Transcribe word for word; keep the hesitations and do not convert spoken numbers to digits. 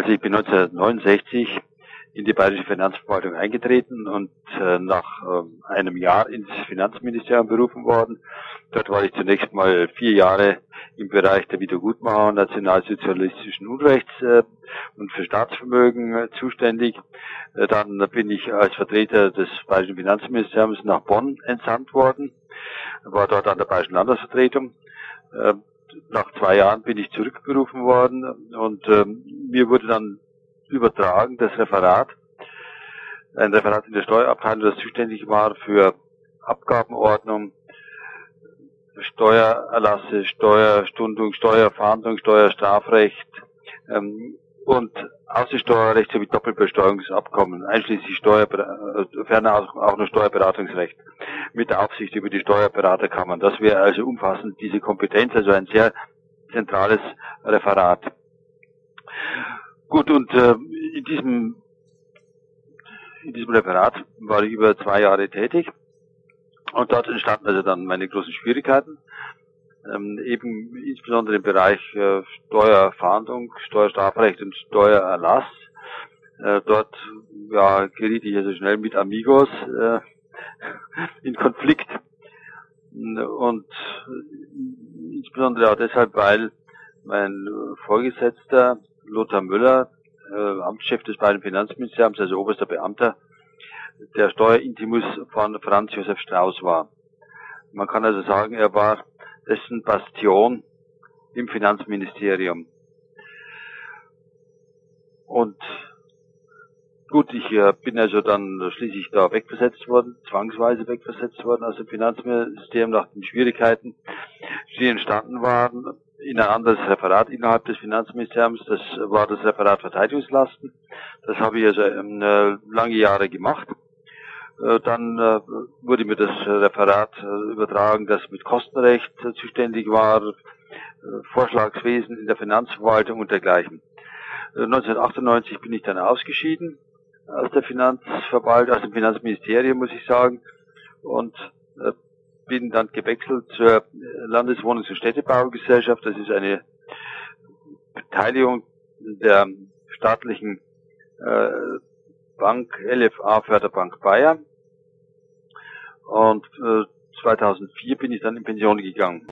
Also ich bin neunzehnhundertneunundsechzig in die Bayerische Finanzverwaltung eingetreten und äh, nach äh, einem Jahr ins Finanzministerium berufen worden. Dort war ich zunächst mal vier Jahre im Bereich der Wiedergutmachung nationalsozialistischen Unrechts äh, und für Staatsvermögen äh, zuständig. Äh, dann bin ich als Vertreter des Bayerischen Finanzministeriums nach Bonn entsandt worden, war dort an der Bayerischen Landesvertretung. Äh, nach zwei Jahren bin ich zurückberufen worden und äh, mir wurde dann übertragen, das Referat, ein Referat in der Steuerabteilung, das zuständig war für Abgabenordnung, Steuererlasse, Steuerstundung, Steuerfahndung, Steuerstrafrecht ähm, und Außensteuerrecht sowie Doppelbesteuerungsabkommen, einschließlich Steuer, ferner auch, auch noch Steuerberatungsrecht mit der Aufsicht über die Steuerberaterkammern. Das wäre also umfassend diese Kompetenz, also ein sehr zentrales Referat. Gut, und äh, in diesem in diesem Referat war ich über zwei Jahre tätig und dort entstanden also dann meine großen Schwierigkeiten, ähm, eben insbesondere im Bereich äh, Steuerfahndung, Steuerstrafrecht und Steuererlass. Äh, dort ja, geriet ich also schnell mit Amigos äh, in Konflikt und insbesondere auch deshalb, weil mein Vorgesetzter Lothar Müller, äh, Amtschef des Bayerischen Finanzministeriums, also oberster Beamter, der Steuerintimus von Franz Josef Strauß war. Man kann also sagen, er war dessen Bastion im Finanzministerium. Und gut, ich äh, bin also dann schließlich da wegversetzt worden, zwangsweise wegversetzt worden aus dem Finanzministerium nach den Schwierigkeiten, die entstanden waren, in ein anderes Referat innerhalb des Finanzministeriums. Das war das Referat Verteidigungslasten. Das habe ich also äh, lange Jahre gemacht. Äh, dann äh, wurde mir das Referat äh, übertragen, das mit Kostenrecht äh, zuständig war, äh, Vorschlagswesen in der Finanzverwaltung und dergleichen. Äh, neunzehnhundertachtundneunzig bin ich dann ausgeschieden aus der Finanzverwaltung, aus dem Finanzministerium, muss ich sagen, und äh, bin dann gewechselt zur Landeswohnungs- und Städtebaugesellschaft. Das ist eine Beteiligung der staatlichen äh, Bank L F A Förderbank Bayern. Und äh, zweitausendvier bin ich dann in Pension gegangen.